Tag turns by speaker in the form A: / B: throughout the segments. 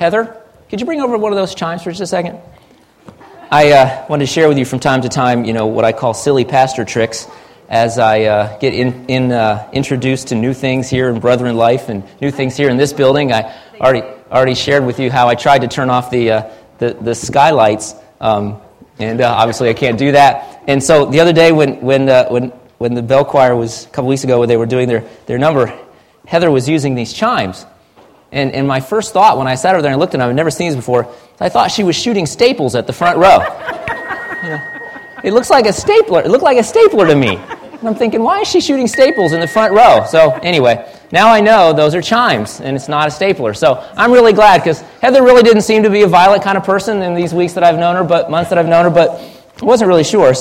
A: Heather, could you bring over one of those chimes for just a second? I wanted to share with you from time to time, what I call silly pastor tricks as I get introduced to new things here in Brethren Life and new things here in this building. I already shared with you how I tried to turn off the skylights, and obviously I can't do that. And so the other day when the bell choir was a couple weeks ago, when they were doing their number, Heather was using these chimes. And my first thought when I sat over there and looked at them, I've never seen these before, I thought she was shooting staples at the front row. It looks like a stapler. It looked like a stapler to me. And I'm thinking, why is she shooting staples in the front row? So anyway, now I know those are chimes, and it's not a stapler. So I'm really glad, because Heather really didn't seem to be a violent kind of person in these weeks that I've known her, months that I've known her, but I wasn't really sure.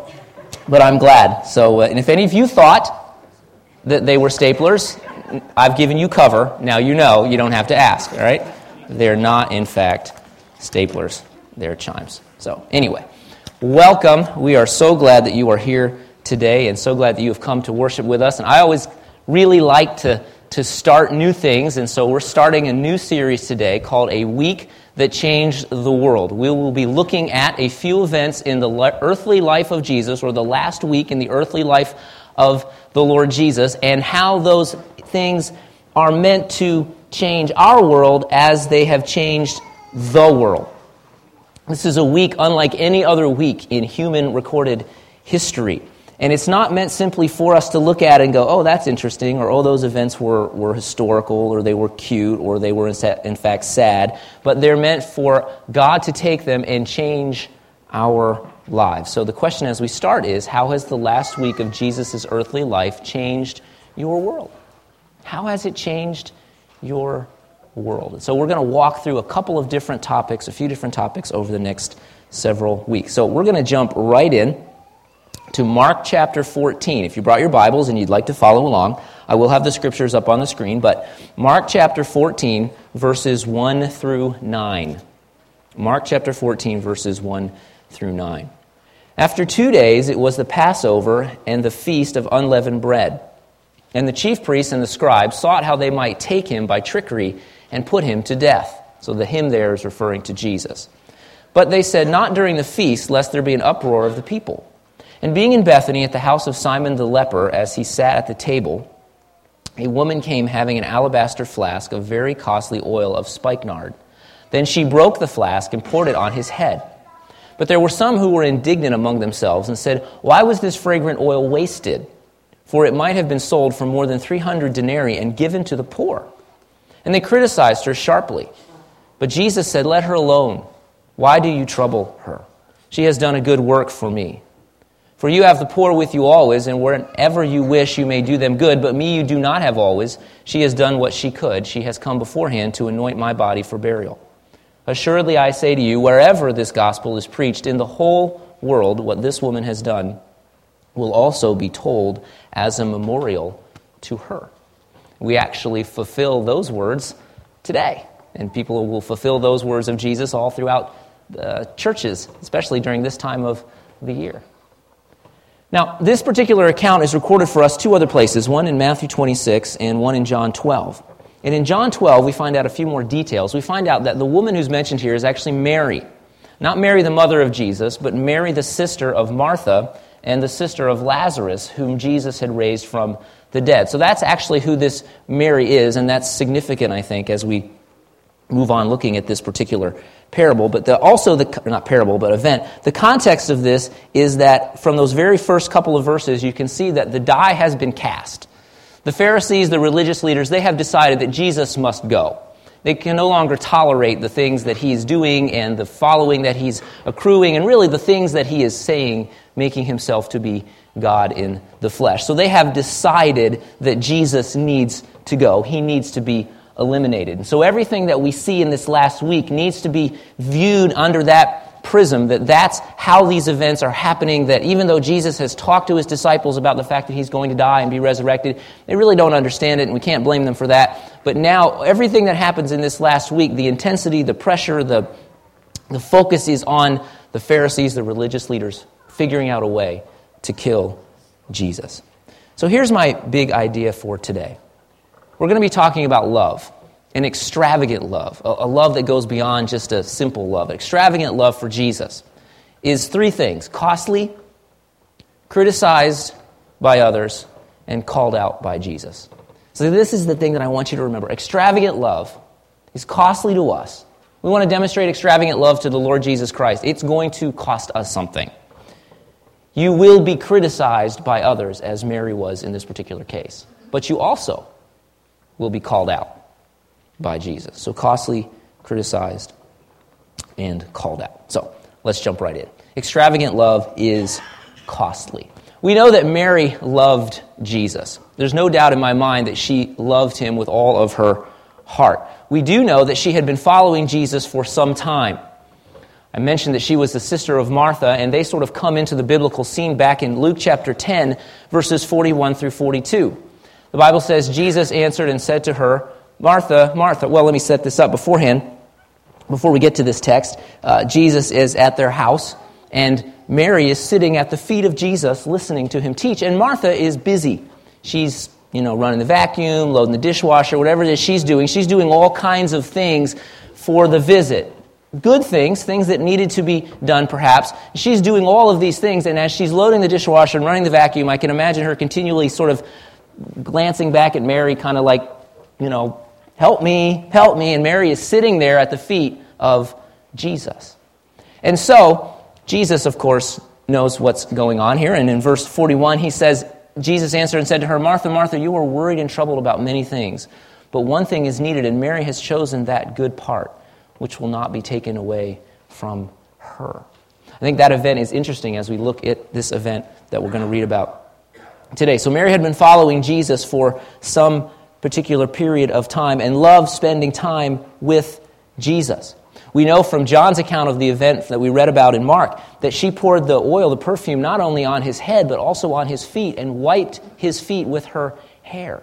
A: But I'm glad. So, and if any of you thought that they were staplers, I've given you cover. Now you know you don't have to ask, all right? They're not, in fact, staplers. They're chimes. So anyway, welcome. We are so glad that you are here today and so glad that you have come to worship with us. And I always really like to start new things, and so we're starting a new series today called A Week That Changed the World. We will be looking at a few events in the earthly life of Jesus, or the last week in the earthly life of the Lord Jesus, and how those things are meant to change our world as they have changed the world. This is a week unlike any other week in human recorded history. And it's not meant simply for us to look at and go, oh, that's interesting, or oh, those events were historical, or they were cute, or they were in fact sad. But they're meant for God to take them and change our lives. So the question as we start is, how has the last week of Jesus' earthly life changed your world? How has it changed your world? And so we're going to walk through a couple of different topics, a few different topics over the next several weeks. So we're going to jump right in to Mark chapter 14. If you brought your Bibles and you'd like to follow along, I will have the scriptures up on the screen, but Mark chapter 14, verses 1 through 9. Mark chapter 14, verses 1 through 9. After 2 days, it was the Passover and the feast of unleavened bread. And the chief priests and the scribes sought how they might take him by trickery and put him to death. So the him there is referring to Jesus. But they said, not during the feast, lest there be an uproar of the people. And being in Bethany at the house of Simon the leper, as he sat at the table, a woman came having an alabaster flask of very costly oil of spikenard. Then she broke the flask and poured it on his head. But there were some who were indignant among themselves and said, why was this fragrant oil wasted? For it might have been sold for more than 300 denarii and given to the poor. And they criticized her sharply. But Jesus said, let her alone. Why do you trouble her? She has done a good work for me. For you have the poor with you always, and wherever you wish you may do them good, but me you do not have always. She has done what she could. She has come beforehand to anoint my body for burial. Assuredly I say to you, wherever this gospel is preached in the whole world, what this woman has done will also be told as a memorial to her. We actually fulfill those words today, and people will fulfill those words of Jesus all throughout churches, especially during this time of the year. Now, this particular account is recorded for us two other places, one in Matthew 26 and one in John 12. And in John 12, we find out a few more details. We find out that the woman who's mentioned here is actually Mary. Not Mary, the mother of Jesus, but Mary, the sister of Martha and the sister of Lazarus, whom Jesus had raised from the dead. So that's actually who this Mary is, and that's significant, I think, as we move on looking at this particular parable. But event. The context of this is that from those very first couple of verses, you can see that the die has been cast. The Pharisees, the religious leaders, they have decided that Jesus must go. They can no longer tolerate the things that he's doing and the following that he's accruing, and really the things that he is saying, making himself to be God in the flesh. So they have decided that Jesus needs to go. He needs to be eliminated. And so everything that we see in this last week needs to be viewed under that prism, that's how these events are happening, that even though Jesus has talked to his disciples about the fact that he's going to die and be resurrected, they really don't understand it, and we can't blame them for that. But now, everything that happens in this last week, the intensity, the pressure, the focus is on the Pharisees, the religious leaders, figuring out a way to kill Jesus. So here's my big idea for today. We're going to be talking about love. an extravagant love, a love that goes beyond just a simple love. Extravagant love for Jesus is three things: costly, criticized by others, and called out by Jesus. So this is the thing that I want you to remember. Extravagant love is costly to us. We want to demonstrate extravagant love to the Lord Jesus Christ. It's going to cost us something. You will be criticized by others, as Mary was in this particular case. But you also will be called out by Jesus. So costly, criticized, and called out. So let's jump right in. Extravagant love is costly. We know that Mary loved Jesus. There's no doubt in my mind that she loved him with all of her heart. We do know that she had been following Jesus for some time. I mentioned that she was the sister of Martha, and they sort of come into the biblical scene back in Luke chapter 10, verses 41 through 42. The Bible says, Jesus answered and said to her, Martha, Martha. Well, let me set this up beforehand. Before we get to this text, Jesus is at their house, and Mary is sitting at the feet of Jesus listening to him teach, and Martha is busy. She's, running the vacuum, loading the dishwasher, whatever it is she's doing. She's doing all kinds of things for the visit. Good things that needed to be done perhaps. She's doing all of these things, and as she's loading the dishwasher and running the vacuum, I can imagine her continually sort of glancing back at Mary, kind of like, help me, and Mary is sitting there at the feet of Jesus. And so, Jesus, of course, knows what's going on here, and in verse 41, he says, Jesus answered and said to her, Martha, Martha, you are worried and troubled about many things, but one thing is needed, and Mary has chosen that good part, which will not be taken away from her. I think that event is interesting as we look at this event that we're going to read about today. So Mary had been following Jesus for some particular period of time and loved spending time with Jesus. We know from John's account of the event that we read about in Mark that she poured the oil, the perfume, not only on his head but also on his feet and wiped his feet with her hair.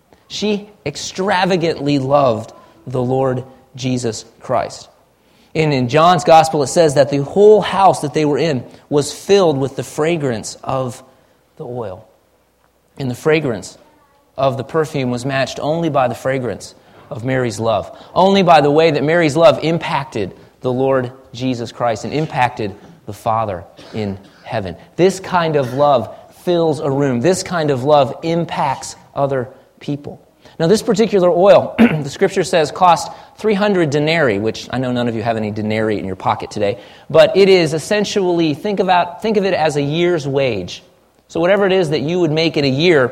A: She extravagantly loved the Lord Jesus Christ. And in John's gospel it says that the whole house that they were in was filled with the fragrance of the oil. And the fragrance of the perfume was matched only by the fragrance of Mary's love. Only by the way that Mary's love impacted the Lord Jesus Christ and impacted the Father in heaven. This kind of love fills a room. This kind of love impacts other people. Now, this particular oil, the Scripture says, cost 300 denarii, which I know none of you have any denarii in your pocket today, but it is essentially, think of it as a year's wage. So whatever it is that you would make in a year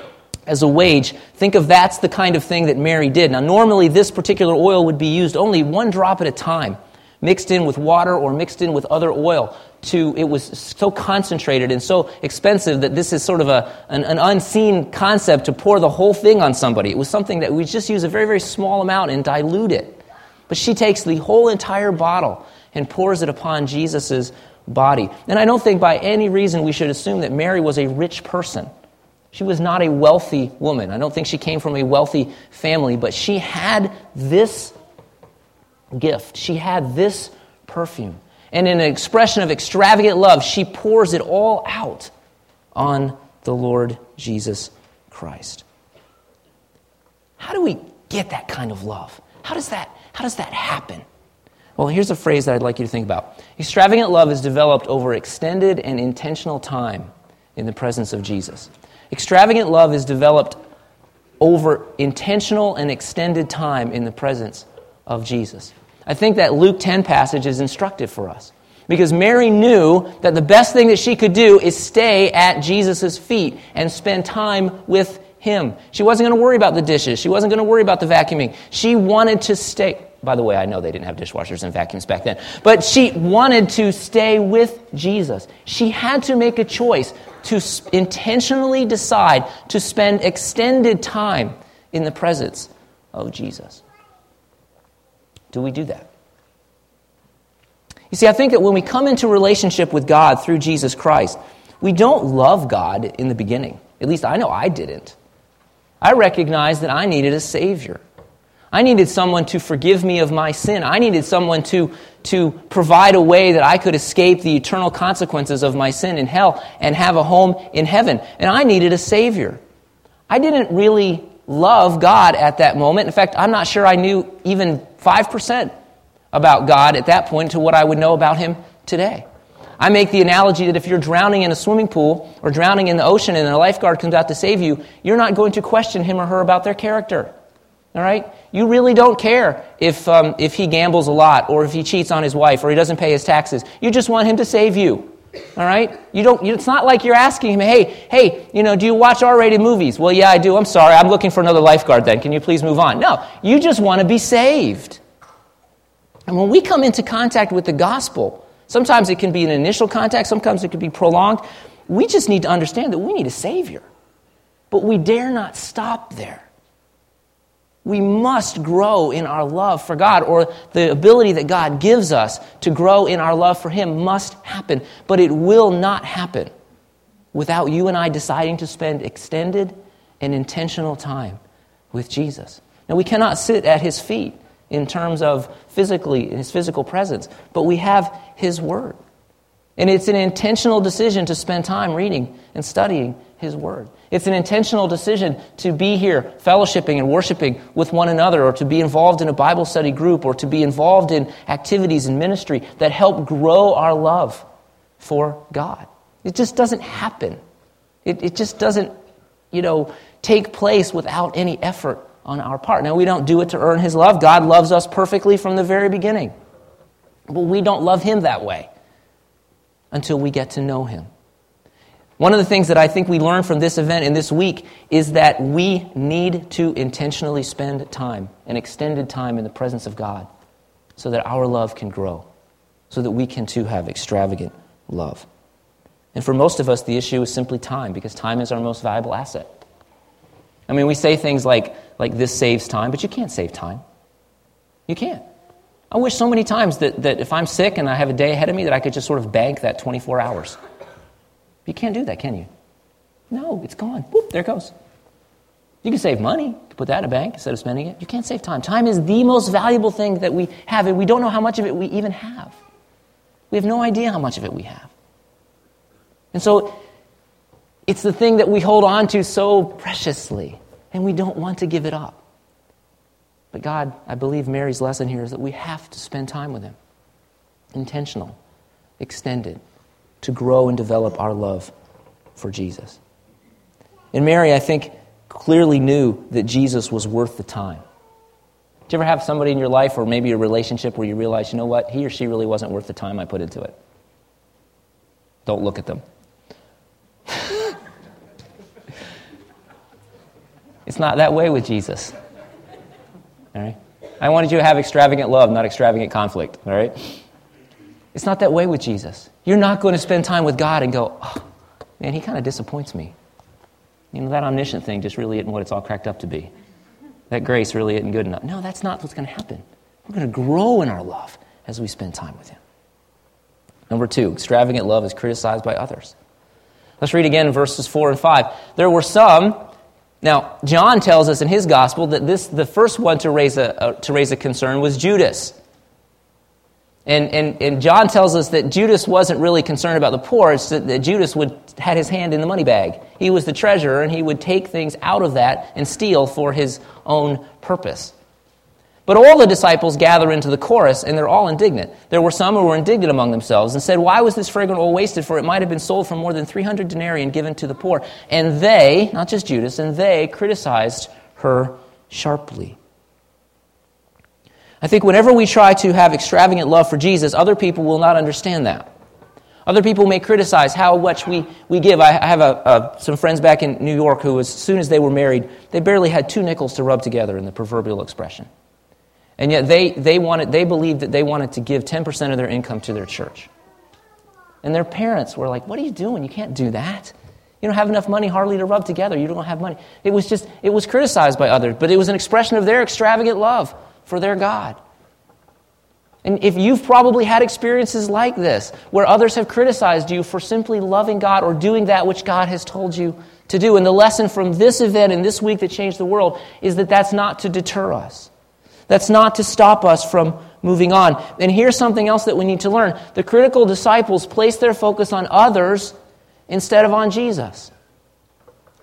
A: as a wage, think of that's the kind of thing that Mary did. Now, normally this particular oil would be used only one drop at a time, mixed in with water or mixed in with other oil. It was so concentrated and so expensive that this is sort of an unseen concept to pour the whole thing on somebody. It was something that we just use a very, very small amount and dilute it. But she takes the whole entire bottle and pours it upon Jesus' body. And I don't think by any reason we should assume that Mary was a rich person. She was not a wealthy woman. I don't think she came from a wealthy family, but she had this gift. She had this perfume. And in an expression of extravagant love, she pours it all out on the Lord Jesus Christ. How do we get that kind of love? How does that happen? Well, here's a phrase that I'd like you to think about. Extravagant love is developed over extended and intentional time in the presence of Jesus. Extravagant love is developed over intentional and extended time in the presence of Jesus. I think that Luke 10 passage is instructive for us because Mary knew that the best thing that she could do is stay at Jesus' feet and spend time with him. She wasn't going to worry about the dishes. She wasn't going to worry about the vacuuming. She wanted to stay. By the way, I know they didn't have dishwashers and vacuums back then, but she wanted to stay with Jesus. She had to make a choice to intentionally decide to spend extended time in the presence of Jesus. Do we do that? You see, I think that when we come into relationship with God through Jesus Christ, we don't love God in the beginning. At least I know I didn't. I recognized that I needed a Savior. I needed someone to forgive me of my sin. I needed someone to provide a way that I could escape the eternal consequences of my sin in hell and have a home in heaven. And I needed a Savior. I didn't really love God at that moment. In fact, I'm not sure I knew even 5% about God at that point to what I would know about him today. I make the analogy that if you're drowning in a swimming pool or drowning in the ocean and a lifeguard comes out to save you, you're not going to question him or her about their character. All right? You really don't care if he gambles a lot or if he cheats on his wife or he doesn't pay his taxes. You just want him to save you. All right? It's not like you're asking him, hey, do you watch R-rated movies? Well, yeah, I do. I'm sorry. I'm looking for another lifeguard then. Can you please move on? No, you just want to be saved. And when we come into contact with the gospel, sometimes it can be an initial contact, sometimes it can be prolonged. We just need to understand that we need a Savior. But we dare not stop there. We must grow in our love for God, or the ability that God gives us to grow in our love for him must happen. But it will not happen without you and I deciding to spend extended and intentional time with Jesus. Now, we cannot sit at his feet in terms of physically, in his physical presence, but we have his word. And it's an intentional decision to spend time reading and studying his word. It's an intentional decision to be here fellowshipping and worshiping with one another, or to be involved in a Bible study group, or to be involved in activities in ministry that help grow our love for God. It just doesn't happen. It just doesn't, take place without any effort on our part. Now, we don't do it to earn his love. God loves us perfectly from the very beginning. But we don't love him that way until we get to know him. One of the things that I think we learned from this event in this week is that we need to intentionally spend time, an extended time in the presence of God, so that our love can grow, so that we can too have extravagant love. And for most of us, the issue is simply time, because time is our most valuable asset. I mean, we say things like this saves time, but you can't save time. You can't. I wish so many times that if I'm sick and I have a day ahead of me that I could just sort of bank that 24 hours. You can't do that, can you? No, it's gone. Whoop, there it goes. You can save money. You can put that in a bank instead of spending it. You can't save time. Time is the most valuable thing that we have, and we don't know how much of it we even have. We have no idea how much of it we have. And so it's the thing that we hold on to so preciously, and we don't want to give it up. But God, I believe Mary's lesson here is that we have to spend time with him. Intentional, extended, to grow and develop our love for Jesus. And Mary, I think, clearly knew that Jesus was worth the time. Did you ever have somebody in your life, or maybe a relationship, where you realize, you know what, he or she really wasn't worth the time I put into it? Don't look at them. It's not that way with Jesus. All right? I wanted you to have extravagant love, not extravagant conflict. All right? It's not that way with Jesus. You're not going to spend time with God and go, oh, man, he kind of disappoints me. That omniscient thing just really isn't what it's all cracked up to be. That grace really isn't good enough. No, that's not what's going to happen. We're going to grow in our love as we spend time with him. Number 2, extravagant love is criticized by others. Let's read again verses 4 and 5. There were some. Now, John tells us in his gospel that the first one to raise a concern was Judas. And John tells us that Judas wasn't really concerned about the poor. It's that Judas had his hand in the money bag. He was the treasurer, and he would take things out of that and steal for his own purpose. But all the disciples gather into the chorus, and they're all indignant. There were some who were indignant among themselves and said, "Why was this fragrant oil wasted? For it might have been sold for more than 300 denarii and given to the poor." And they, not just Judas, and they criticized her sharply. I think whenever we try to have extravagant love for Jesus, other people will not understand that. Other people may criticize how much we give. I have some friends back in New York who, as soon as they were married, they barely had 2 nickels to rub together, in the proverbial expression. And yet they believed that they wanted to give 10% of their income to their church. And their parents were like, "What are you doing? You can't do that. You don't have enough money hardly to rub together. You don't have money." It was criticized by others, but it was an expression of their extravagant love for their God. And if you've probably had experiences like this, where others have criticized you for simply loving God or doing that which God has told you to do. And the lesson from this event and this week that changed the world is that that's not to deter us. That's not to stop us from moving on. And here's something else that we need to learn. The critical disciples placed their focus on others instead of on Jesus.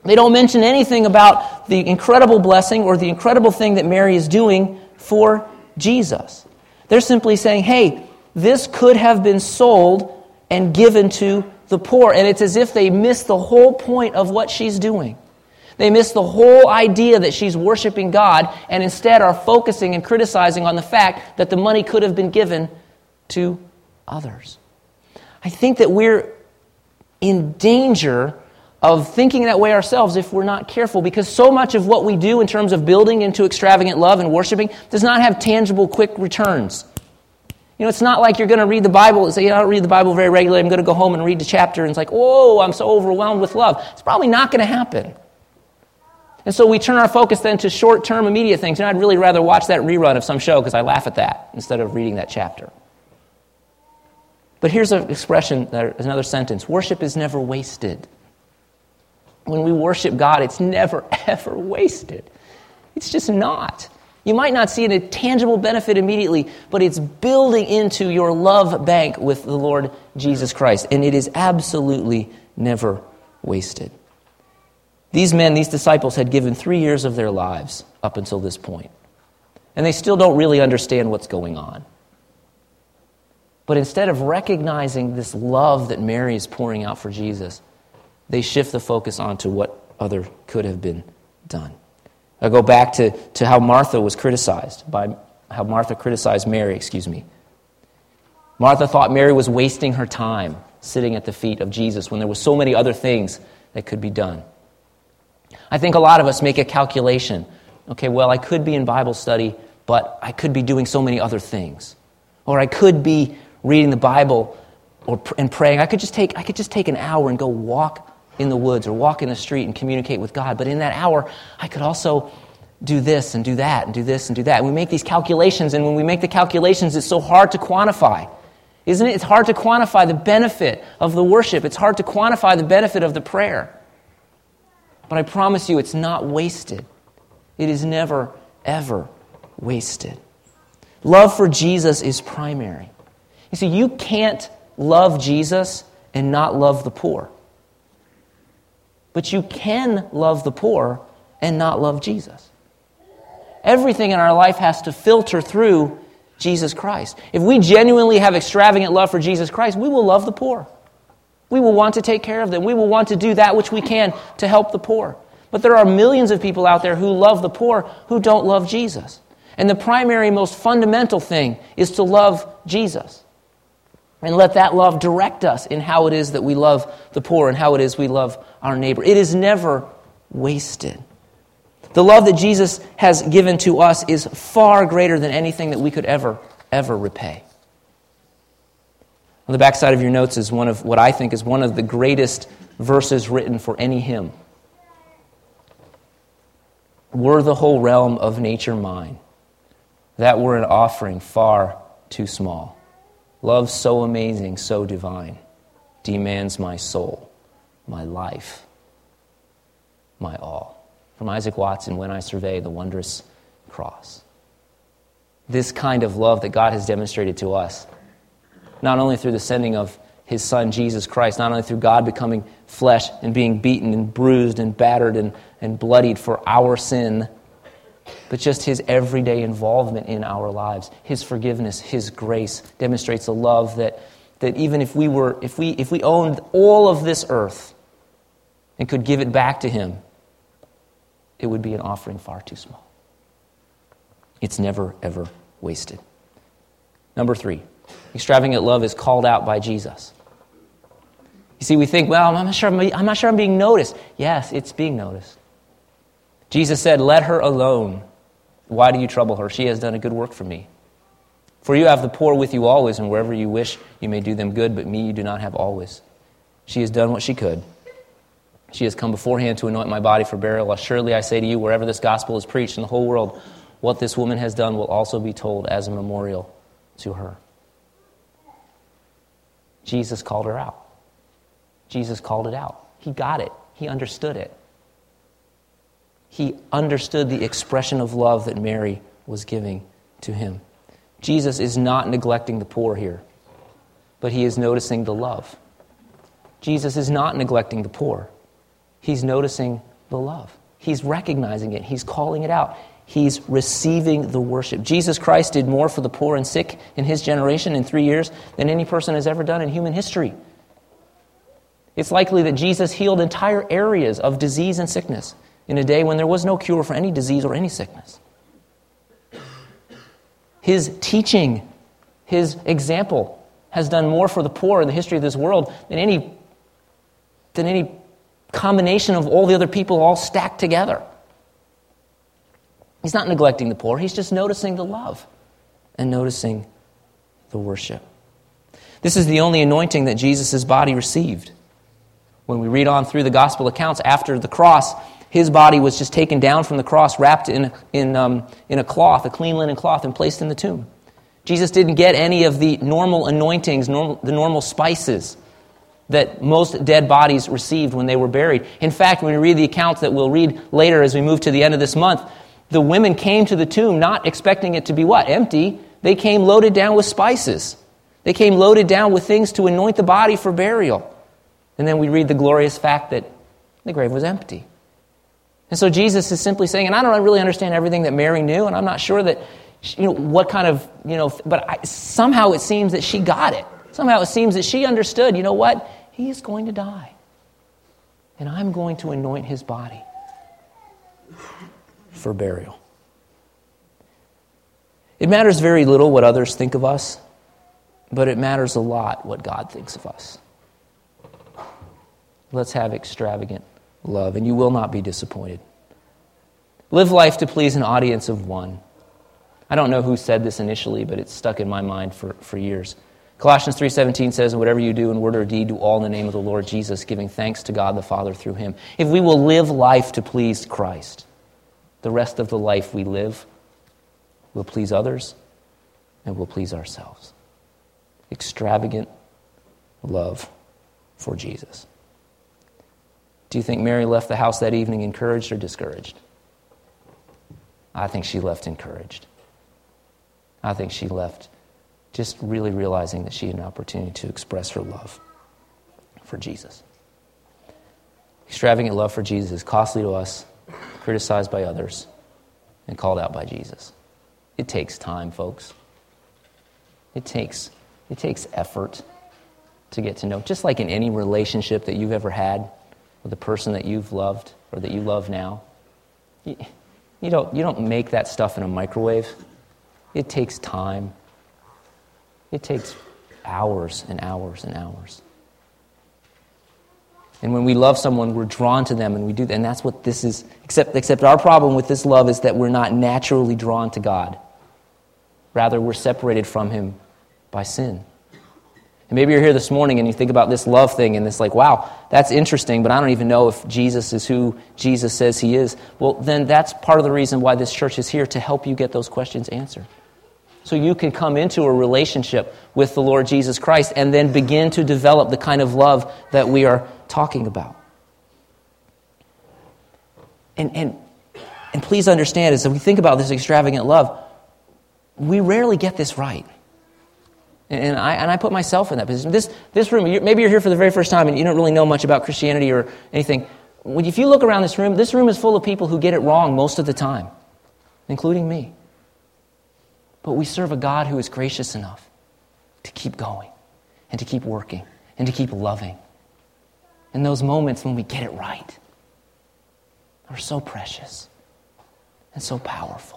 A: They don't mention anything about the incredible blessing or the incredible thing that Mary is doing for Jesus. They're simply saying, hey, this could have been sold and given to the poor. And it's as if they miss the whole point of what she's doing. They miss the whole idea that she's worshiping God and instead are focusing and criticizing on the fact that the money could have been given to others. I think that we're in danger of thinking that way ourselves if we're not careful, because so much of what we do in terms of building into extravagant love and worshiping does not have tangible, quick returns. You know, it's not like you're going to read the Bible and say, I don't read the Bible very regularly, I'm going to go home and read the chapter, and it's like, oh, I'm so overwhelmed with love. It's probably not going to happen. And so we turn our focus then to short-term, immediate things, and I'd really rather watch that rerun of some show because I laugh at that instead of reading that chapter. But here's an expression, another sentence. Worship is never wasted. When we worship God, it's never, ever wasted. It's just not. You might not see a tangible benefit immediately, but it's building into your love bank with the Lord Jesus Christ, and it is absolutely never wasted. These men, these disciples, had given 3 years of their lives up until this point, and they still don't really understand what's going on. But instead of recognizing this love that Mary is pouring out for Jesus, they shift the focus onto what other could have been done. I go back to how Martha was criticized, how Martha criticized Mary, Martha thought Mary was wasting her time sitting at the feet of Jesus when there were so many other things that could be done. I think a lot of us make a calculation. Okay, well, I could be in Bible study, but I could be doing so many other things. Or I could be reading the Bible and praying. I could just take an hour and go walk in the woods or walk in the street and communicate with God. But in that hour, I could also do this and do that and do this and do that. And we make these calculations, and when we make the calculations, it's so hard to quantify. Isn't it? It's hard to quantify the benefit of the worship. It's hard to quantify the benefit of the prayer. But I promise you, it's not wasted. It is never, ever wasted. Love for Jesus is primary. You see, you can't love Jesus and not love the poor. But you can love the poor and not love Jesus. Everything in our life has to filter through Jesus Christ. If we genuinely have extravagant love for Jesus Christ, we will love the poor. We will want to take care of them. We will want to do that which we can to help the poor. But there are millions of people out there who love the poor who don't love Jesus. And the primary, most fundamental thing is to love Jesus. And let that love direct us in how it is that we love the poor and how it is we love our neighbor. It is never wasted. The love that Jesus has given to us is far greater than anything that we could ever repay. On the backside of your notes is one of what I think is one of the greatest verses written for any hymn. Were the whole realm of nature mine, that were an offering far too small. Love so amazing, so divine, demands my soul, my life, my all. From Isaac Watson, When I Survey the Wondrous Cross. This kind of love that God has demonstrated to us, not only through the sending of His Son, Jesus Christ, not only through God becoming flesh and being beaten and bruised and battered and bloodied for our sin, but just His everyday involvement in our lives. His forgiveness, His grace demonstrates a love that even if we owned all of this earth and could give it back to Him, it would be an offering far too small. It's never, ever wasted. Number 3, extravagant love is called out by Jesus. You see, we think, well, I'm not sure I'm being noticed. Yes, it's being noticed. Jesus said, "Let her alone. Why do you trouble her? She has done a good work for me. For you have the poor with you always, and wherever you wish you may do them good, but me you do not have always. She has done what she could. She has come beforehand to anoint my body for burial. Surely I say to you, wherever this gospel is preached in the whole world, what this woman has done will also be told as a memorial to her." Jesus called her out. Jesus called it out. He got it. He understood it. He understood the expression of love that Mary was giving to him. Jesus is not neglecting the poor here, but he is noticing the love. Jesus is not neglecting the poor. He's noticing the love. He's recognizing it. He's calling it out. He's receiving the worship. Jesus Christ did more for the poor and sick in his generation in 3 years than any person has ever done in human history. It's likely that Jesus healed entire areas of disease and sickness in a day when there was no cure for any disease or any sickness. His teaching, his example, has done more for the poor in the history of this world than any combination of all the other people all stacked together. He's not neglecting the poor. He's just noticing the love and noticing the worship. This is the only anointing that Jesus' body received. When we read on through the gospel accounts, after the cross, his body was just taken down from the cross, wrapped in a cloth, a clean linen cloth, and placed in the tomb. Jesus didn't get any of the normal anointings, the normal spices that most dead bodies received when they were buried. In fact, when we read the accounts that we'll read later as we move to the end of this month, the women came to the tomb not expecting it to be what? Empty. They came loaded down with spices. They came loaded down with things to anoint the body for burial. And then we read the glorious fact that the grave was empty. And so Jesus is simply saying, and I don't really understand everything that Mary knew, and I'm not sure that, what kind of, but somehow it seems that she got it. Somehow it seems that she understood, you know what? He is going to die. And I'm going to anoint his body for burial. It matters very little what others think of us, but it matters a lot what God thinks of us. Let's have extravagant love, and you will not be disappointed. Live life to please an audience of one. I don't know who said this initially, but it's stuck in my mind for years. Colossians 3:17 says, whatever you do in word or deed, do all in the name of the Lord Jesus, giving thanks to God the Father through him. If we will live life to please Christ, the rest of the life we live will please others and will please ourselves. Extravagant love for Jesus. Do you think Mary left the house that evening encouraged or discouraged? I think she left encouraged. I think she left just really realizing that she had an opportunity to express her love for Jesus. Extravagant love for Jesus is costly to us, criticized by others, and called out by Jesus. It takes time, folks. It takes effort to get to know. Just like in any relationship that you've ever had with a person that you've loved or that you love now, you don't make that stuff in a microwave. It takes time. It takes hours and hours and hours. And when we love someone, we're drawn to them, and we do that. And that's what this is. Except our problem with this love is that we're not naturally drawn to God. Rather, we're separated from him by sin. And maybe you're here this morning and you think about this love thing and it's like, wow, that's interesting, but I don't even know if Jesus is who Jesus says he is. Well, then that's part of the reason why this church is here, to help you get those questions answered. So you can come into a relationship with the Lord Jesus Christ and then begin to develop the kind of love that we are talking about. And please understand, as we think about this extravagant love, we rarely get this right. And I put myself in that position. This room, maybe you're here for the very first time and you don't really know much about Christianity or anything. If you look around this room is full of people who get it wrong most of the time, including me. But we serve a God who is gracious enough to keep going and to keep working and to keep loving. And those moments when we get it right are so precious and so powerful.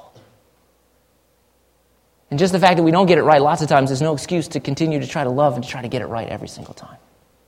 A: And just the fact that we don't get it right lots of times is no excuse to continue to try to love and to try to get it right every single time.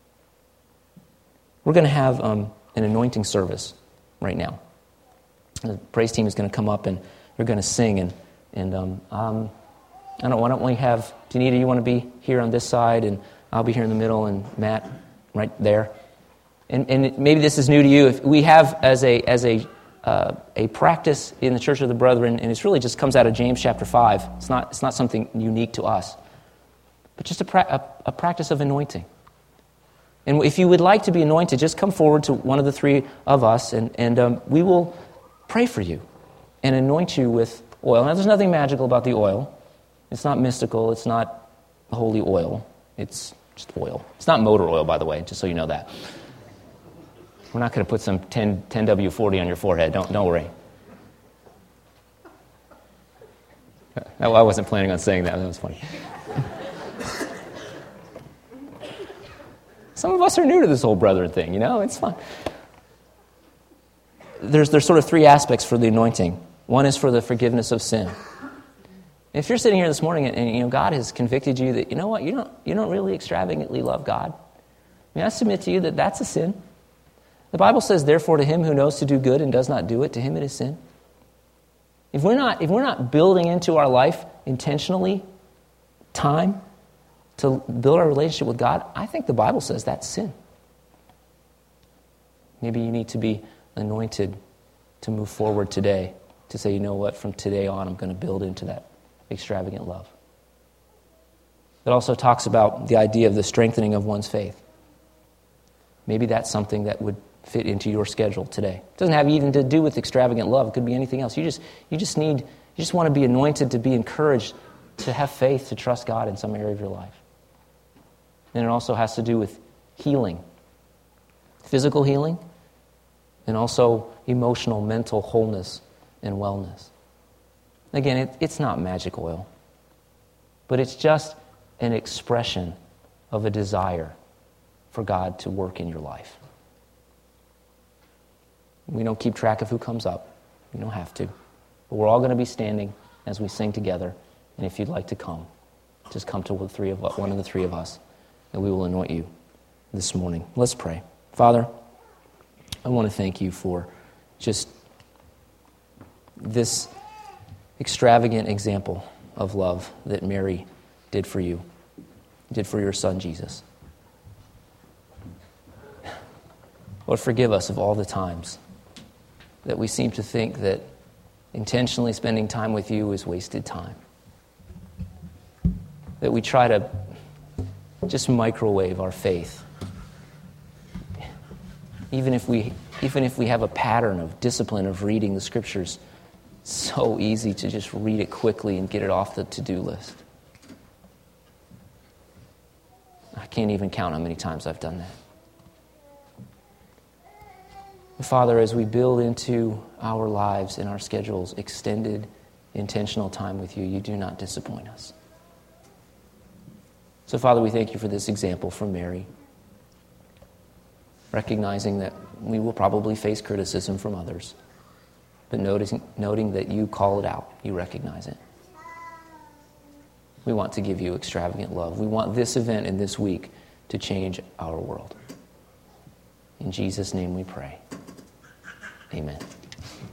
A: We're going to have an anointing service right now. The praise team is going to come up and they're going to sing. And I don't know, why don't we have Danita, you want to be here on this side, and I'll be here in the middle, and Matt right there. And maybe this is new to you. If we have as a practice in the Church of the Brethren, and it really just comes out of James chapter 5. It's not something unique to us, but just a practice of anointing. And if you would like to be anointed, just come forward to one of the three of us, and we will pray for you and anoint you with oil. Now, there's nothing magical about the oil. It's not mystical. It's not holy oil. It's just oil. It's not motor oil, by the way, just so you know that. We're not going to put some 10W40 on your forehead. Don't worry. I wasn't planning on saying that. That was funny. Some of us are new to this whole brethren thing, it's fun. There's sort of three aspects for the anointing. One is for the forgiveness of sin. If you're sitting here this morning and God has convicted you that, you don't really extravagantly love God, I submit to you that that's a sin. The Bible says, therefore, to him who knows to do good and does not do it, to him it is sin. If we're not building into our life intentionally time to build our relationship with God, I think the Bible says that's sin. Maybe you need to be anointed to move forward today, to say, you know what, from today on I'm going to build into that extravagant love. It also talks about the idea of the strengthening of one's faith. Maybe that's something that would fit into your schedule today. It doesn't have even to do with extravagant love. It could be anything else. You just want to be anointed, to be encouraged, to have faith, to trust God in some area of your life. And it also has to do with healing. Physical healing, and also emotional, mental wholeness and wellness. Again, it's not magic oil, but it's just an expression of a desire for God to work in your life. We don't keep track of who comes up. We don't have to. But we're all going to be standing as we sing together. And if you'd like to come, just come to one of the three of us, and we will anoint you this morning. Let's pray. Father, I want to thank you for just this extravagant example of love that Mary did for you, did for your son Jesus. Lord, forgive us of all the times that we seem to think that intentionally spending time with you is wasted time. That we try to just microwave our faith. Even if we have a pattern of discipline of reading the Scriptures, it's so easy to just read it quickly and get it off the to-do list. I can't even count how many times I've done that. Father, as we build into our lives and our schedules extended, intentional time with you, you do not disappoint us. So, Father, we thank you for this example from Mary, recognizing that we will probably face criticism from others, but noting that you call it out, you recognize it. We want to give you extravagant love. We want this event in this week to change our world. In Jesus' name we pray. Amen.